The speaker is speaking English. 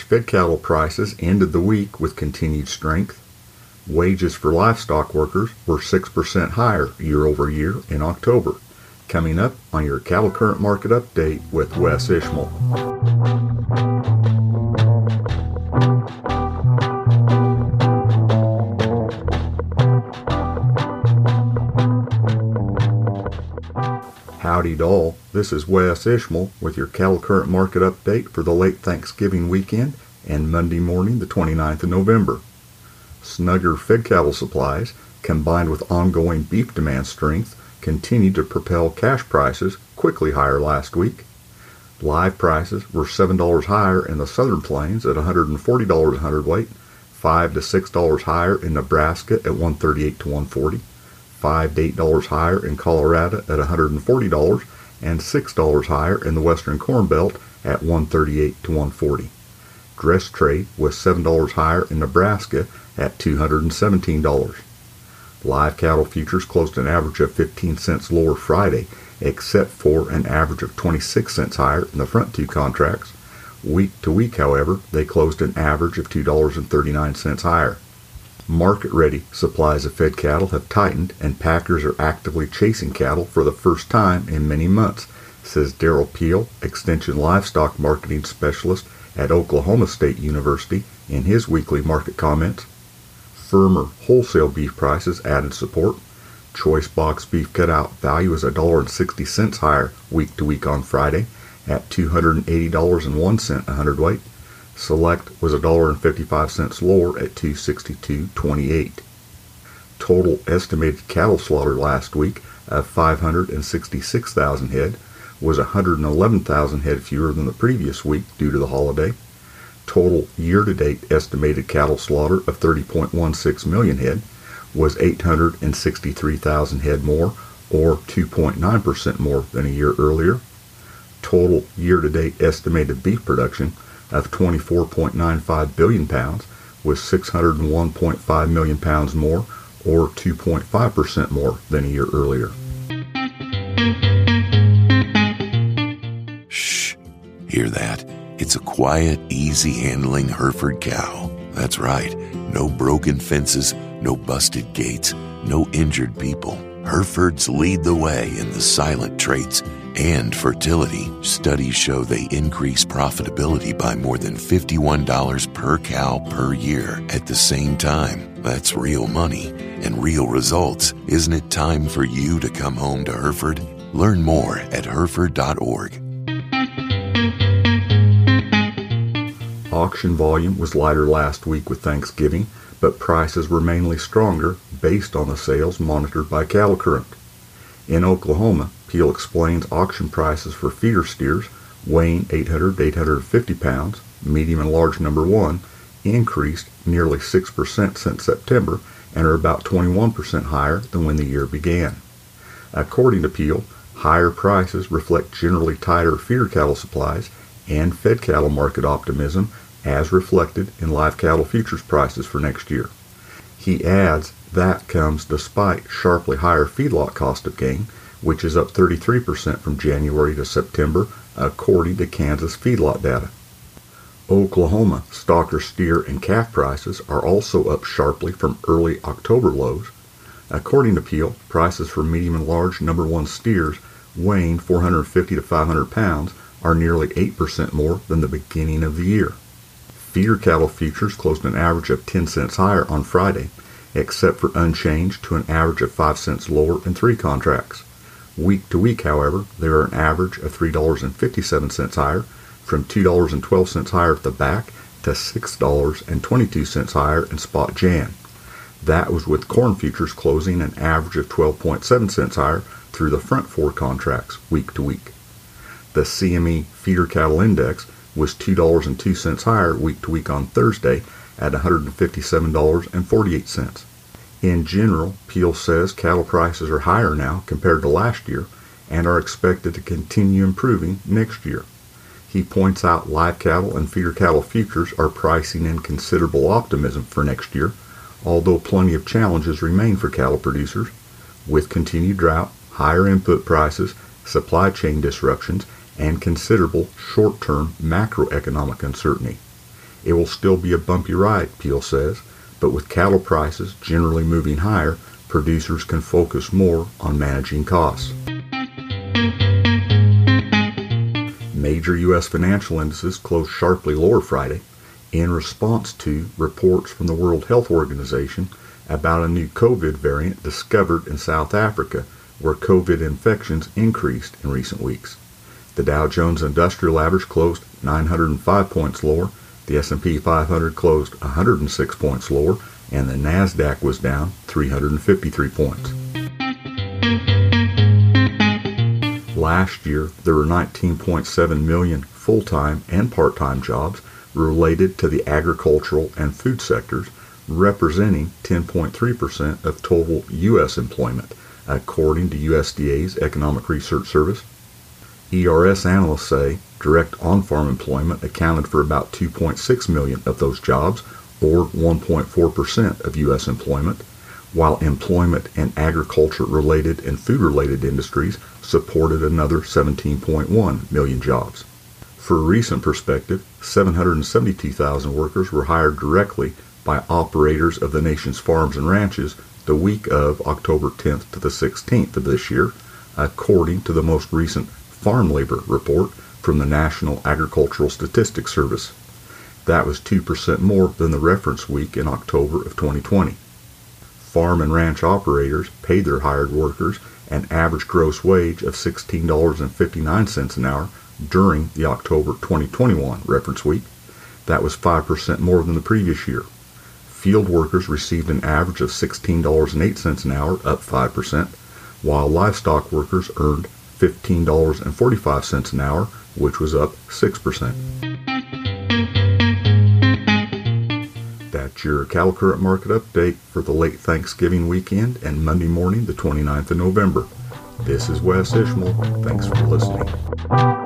fed cattle prices ended the week with continued strength. Wages for livestock workers were 6% higher year over year in October. Coming up on your Cattle Current Market Update with Wes Ishmael. Howdy doll, this is Wes Ishmael with your Cattle Current Market Update for the late Thanksgiving weekend and Monday morning the 29th of November. Snugger fed cattle supplies, combined with ongoing beef demand strength, continued to propel cash prices quickly higher last week. Live prices were $7 higher in the Southern Plains at $140 a hundredweight, $5 to $6 higher in Nebraska at $138 to $140, $5 to $8 higher in Colorado at $140, and $6 higher in the Western Corn Belt at $138 to $140. Dress trade was $7 higher in Nebraska at $217. Live cattle futures closed an average of 15 cents lower Friday, except for an average of 26 cents higher in the front two contracts. Week to week, however, they closed an average of $2.39 higher. Market-ready supplies of fed cattle have tightened, and packers are actively chasing cattle for the first time in many months, says Darrell Peel, Extension Livestock Marketing Specialist at Oklahoma State University, in his weekly market comments. Firmer wholesale beef prices added support. Choice box beef cutout value is $1.60 higher week to week on Friday at $280.01 a hundredweight. Select was $1.55 lower at $262.28. Total estimated cattle slaughter last week of 566,000 head was 111,000 head fewer than the previous week due to the holiday. Total year-to-date estimated cattle slaughter of 30.16 million head was 863,000 head more, or 2.9% more than a year earlier. Total year-to-date estimated beef production of 24.95 billion pounds was 601.5 million pounds more, or 2.5% more than a year earlier. Shh, hear that? It's a quiet, easy-handling Hereford cow. That's right, no broken fences, no busted gates, no injured people. Herefords lead the way in the silent traits and fertility. Studies show they increase profitability by more than $51 per cow per year at the same time. That's real money and real results. Isn't it time for you to come home to Hereford? Learn more at Hereford.org. Auction volume was lighter last week with Thanksgiving, but prices were mainly stronger based on the sales monitored by Cattle Current. In Oklahoma, Peel explains auction prices for feeder steers weighing 800 to 850 pounds, medium and large number 1, increased nearly 6% since September and are about 21% higher than when the year began. According to Peel, higher prices reflect generally tighter feeder cattle supplies and fed cattle market optimism as reflected in live cattle futures prices for next year. He adds that comes despite sharply higher feedlot cost of gain, which is up 33% from January to September, according to Kansas feedlot data. Oklahoma stocker steer and calf prices are also up sharply from early October lows. According to Peel, prices for medium and large number 1 steers weighing 450 to 500 pounds are nearly 8% more than the beginning of the year. Feeder cattle futures closed an average of 10 cents higher on Friday, except for unchanged to an average of 5 cents lower in 3 contracts. Week to week, however, they are an average of $3.57 higher, from $2.12 higher at the back to $6.22 higher in spot Jan. That was with corn futures closing an average of 12.7 cents higher through the front 4 contracts week to week. The CME Feeder Cattle Index was $2.02 higher week to week on Thursday at $157.48. In general, Peel says cattle prices are higher now compared to last year and are expected to continue improving next year. He points out live cattle and feeder cattle futures are pricing in considerable optimism for next year, although plenty of challenges remain for cattle producers, with continued drought, higher input prices, supply chain disruptions, and considerable short-term macroeconomic uncertainty. It will still be a bumpy ride, Peel says, but with cattle prices generally moving higher, producers can focus more on managing costs. Major U.S. financial indices closed sharply lower Friday in response to reports from the World Health Organization about a new COVID variant discovered in South Africa, where COVID infections increased in recent weeks. The Dow Jones Industrial Average closed 905 points lower, the S&P 500 closed 106 points lower, and the NASDAQ was down 353 points. Last year, there were 19.7 million full-time and part-time jobs related to the agricultural and food sectors, representing 10.3% of total U.S. employment, according to USDA's Economic Research Service. ERS analysts say direct on-farm employment accounted for about 2.6 million of those jobs, or 1.4% of U.S. employment, while employment in agriculture-related and food-related industries supported another 17.1 million jobs. For a recent perspective, 772,000 workers were hired directly by operators of the nation's farms and ranches the week of October 10th to the 16th of this year, according to the most recent farm labor report from the National Agricultural Statistics Service. That was 2% more than the reference week in October of 2020. Farm and ranch operators paid their hired workers an average gross wage of $16.59 an hour during the October 2021 reference week. That was 5% more than the previous year. Field workers received an average of $16.08 an hour, up 5%, while livestock workers earned $15.45 an hour, which was up 6%. That's your cattle current market update for the late Thanksgiving weekend and Monday morning, the 29th of November. This is Wes Ishmael. Thanks for listening.